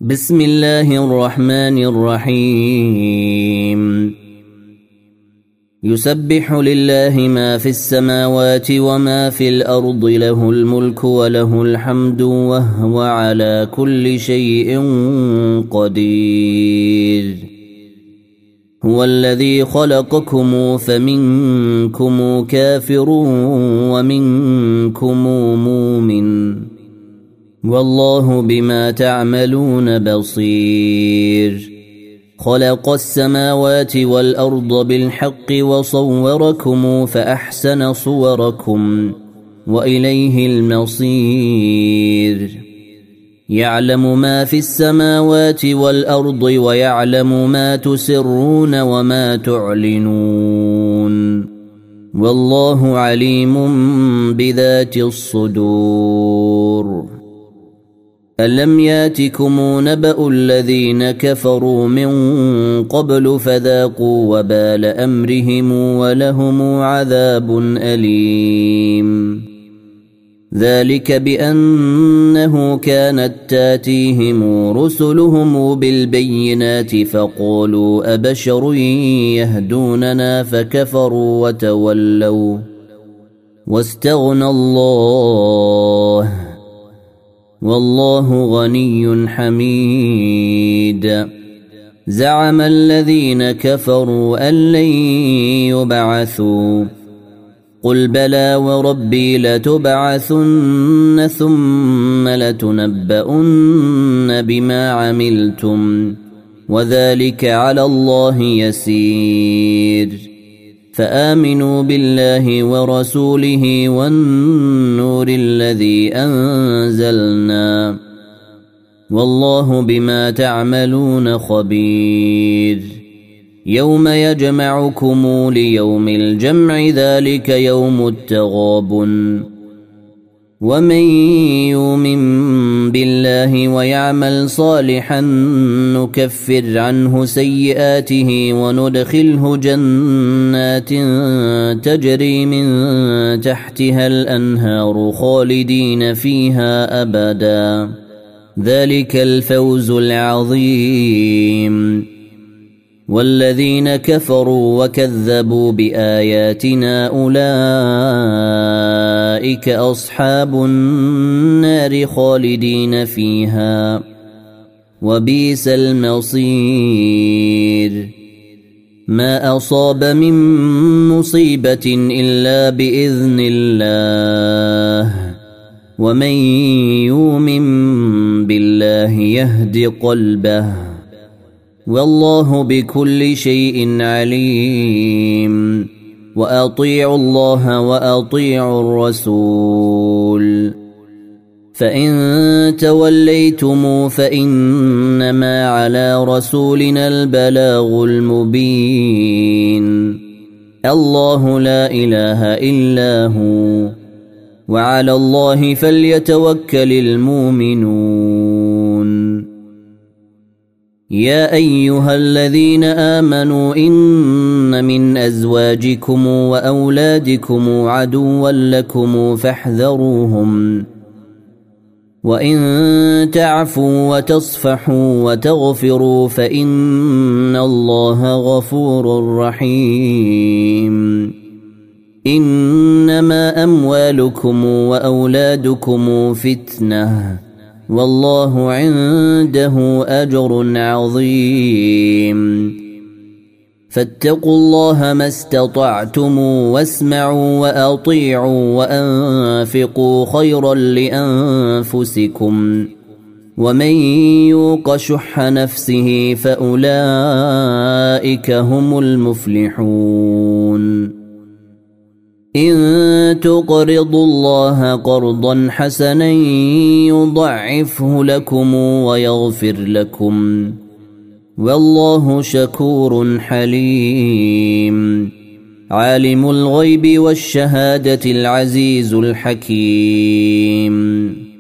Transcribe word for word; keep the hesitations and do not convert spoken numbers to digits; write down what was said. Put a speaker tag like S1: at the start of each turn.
S1: بسم الله الرحمن الرحيم يسبح لله ما في السماوات وما في الأرض له الملك وله الحمد وهو على كل شيء قدير هو الذي خلقكم فمنكم كافر ومنكم مؤمن والله بما تعملون بصير خلق السماوات والأرض بالحق وصوركم فأحسن صوركم وإليه المصير يعلم ما في السماوات والأرض ويعلم ما تسرون وما تعلنون والله عليم بذات الصدور ألم ياتكم نبأ الذين كفروا من قبل فذاقوا وبال أمرهم ولهم عذاب أليم ذلك بأنه كانت تاتيهم رسلهم بالبينات فقالوا أبشر يهدوننا فكفروا وتولوا واستغنى الله والله غني حميد زعم الذين كفروا أن لن يبعثوا قل بلى وربي لتبعثن ثم لتنبؤن بما عملتم وذلك على الله يسير فآمنوا بالله ورسوله والنور الذي أنزلنا والله بما تعملون خبير يوم يجمعكم ليوم الجمع ذلك يوم التغابن ومن يؤمن بالله ويعمل صالحا نكفر عنه سيئاته وندخله جنات تجري من تحتها الأنهار خالدين فيها أبدا ذلك الفوز العظيم والذين كفروا وكذبوا بآياتنا أولئك أصحاب النار خالدين فيها وبئس المصير ما أصاب من مصيبة إلا بإذن الله ومن يؤمن بالله يهد قلبه والله بكل شيء عليم وأطيعوا الله وأطيعوا الرسول فإن توليتم فإنما على رسولنا البلاغ المبين الله لا إله إلا هو وعلى الله فليتوكل المؤمنون يا أيها الذين آمنوا إن من أزواجكم وأولادكم عدوا لكم فاحذروهم وإن تعفوا وتصفحوا وتغفروا فإن الله غفور رحيم إنما أموالكم وأولادكم فتنة والله عنده أجر عظيم فاتقوا الله ما استطعتم واسمعوا وأطيعوا وأنفقوا خيرا لأنفسكم ومن يوق شح نفسه فأولئك هم المفلحون إن تقرضوا الله قرضا حسنا يضعفه لكم ويغفر لكم والله شكور حليم عالم الغيب والشهادة العزيز الحكيم